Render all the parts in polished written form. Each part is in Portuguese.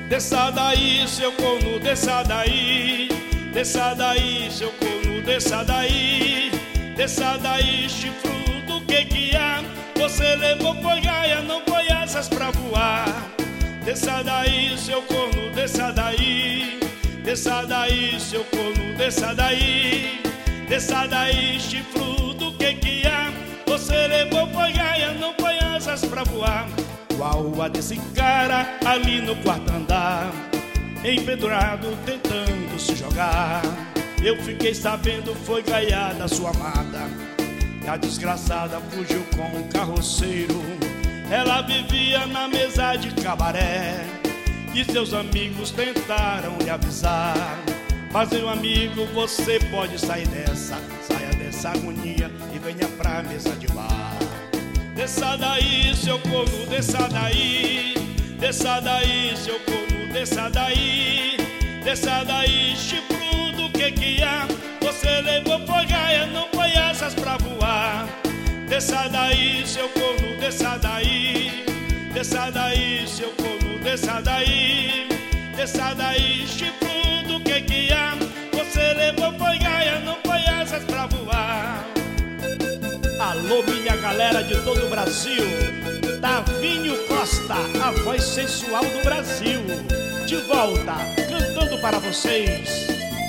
Desça daí, seu corno, desça daí. Desça daí, seu corno, desça daí. Desça daí, chifrudo, que há? Você levou foi gaia, não foi asas pra voar. Desça daí, seu corno, desça daí. Desça daí, seu corno, desça daí. Desça daí, chifrudo, que há? Você levou foi gaia, não foi asas pra voar. Qual a desse cara ali no quarto andar, empedurado tentando se jogar? Eu fiquei sabendo foi gaiada sua amada, e a desgraçada fugiu com um carroceiro. Ela vivia na mesa de cabaré, e seus amigos tentaram lhe avisar. Mas meu amigo, você pode sair dessa, saia dessa agonia e venha pra mesa de bar. Desça daí, seu corno, desça daí. Desça daí, seu corno, desça daí. Desça daí, chifrudo, que há? Você levou foi gaia, não foi asas pra voar. Desça daí, seu corno, desça daí. Desça daí, seu corno, desça daí. Desça daí, chifrudo, que há? Você levou foi gaia, não foi asas pra voar. Alô, minha galera de todo o Brasil, Tavinho Costa, a voz sensual do Brasil, de volta, cantando para vocês.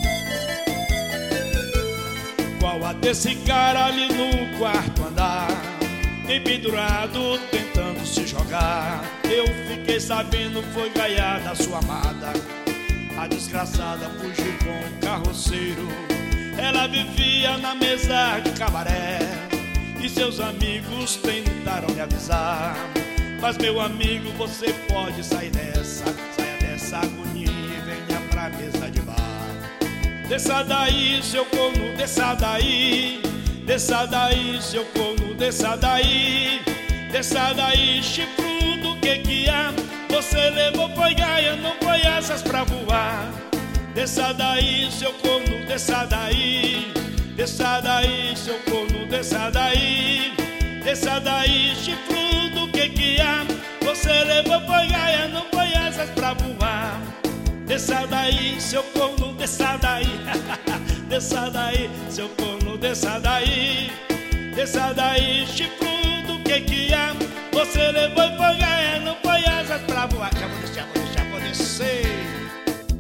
Qual a desse cara ali no quarto andar, empendurado tentando se jogar? Eu fiquei sabendo foi gaiada sua amada, a desgraçada fugiu com um carroceiro. Ela vivia na mesa de cabaré, e seus amigos tentaram lhe avisar. Mas meu amigo, você pode sair dessa, saia dessa agonia e venha pra mesa de bar. Desça daí, seu corno, desça daí. Desça daí, seu corno, desça daí. Desça daí, chifrudo, que há? Você levou foi gaia, não foi asas pra voar. Desça daí, seu corno, desça daí. Desça daí, seu corno, desça daí. Desça daí, chifrudo, que há? Você levou foi gaia, não foi asas pra voar. Desça daí, seu corno, desça daí. Desça daí, seu corno, desça daí. Desça daí, chifrudo, que há? Você levou foi gaia.